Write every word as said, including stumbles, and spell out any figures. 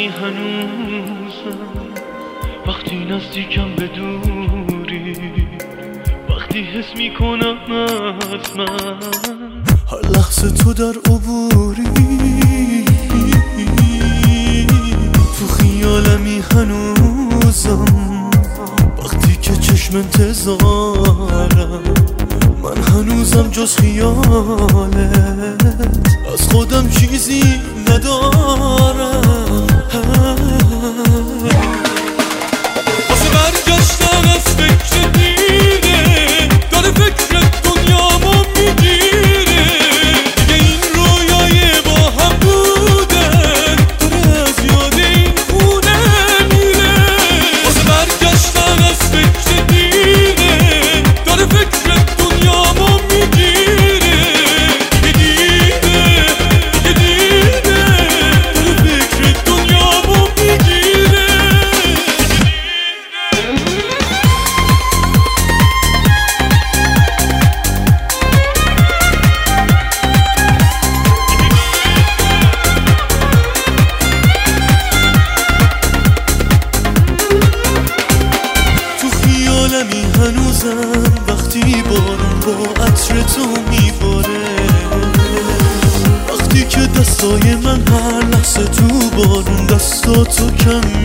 خیالمی هنوزم وقتی نزدیکم به دوری، وقتی حس میکنم از من هر لحظه تو در عبوری. تو خیالمی هنوزم وقتی که چشم انتظارم، من هنوزم جز خیالت از خودم چیزی ندارم. واسه برگشتن از فکر دیره داره فکر دنیامو میگیره، دیگه این رویای با هم بودن داره از یاد این خونه میره. واسه برگشتن از فکر دیره داره فکر دنیامو میگیره، دیگه دیره دیگه دیره داره فکر دنیامو میگیره. تو خیالمی هنوزم وقتی بارون با عطر تو میباره، وقتی که دستای من هر لحظه تو بارون دستاتو کم